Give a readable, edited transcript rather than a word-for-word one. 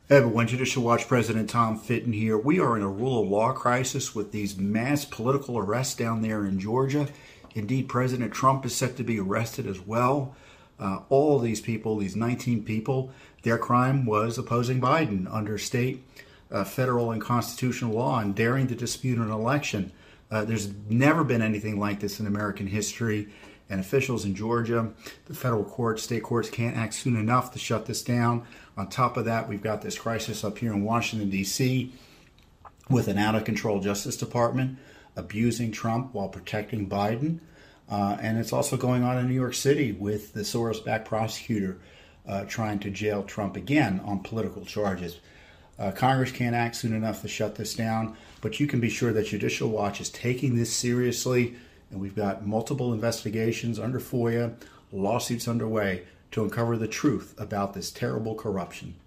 Everyone, Judicial Watch President Tom Fitton here. We are in a rule of law crisis with these mass political arrests down there in Georgia. Indeed, President Trump is set to be arrested as well. All of these people, these 19 people, their crime was opposing Biden under state, federal, and constitutional law and daring to dispute an election. There's never been anything like this in American history. And officials in Georgia, the federal courts, state courts can't act soon enough to shut this down. On top of that, we've got this crisis up here in Washington, D.C. with an out-of-control Justice Department abusing Trump while protecting Biden. And it's also going on in New York City with the Soros-backed prosecutor trying to jail Trump again on political charges. Congress can't act soon enough to shut this down, but you can be sure that Judicial Watch is taking this seriously. And we've got multiple investigations under FOIA, lawsuits underway to uncover the truth about this terrible corruption.